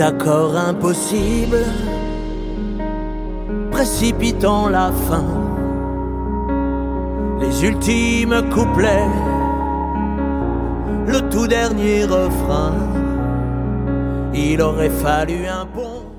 les accords impossibles précipitant la fin, les ultimes couplets, le tout dernier refrain. Il aurait fallu un pont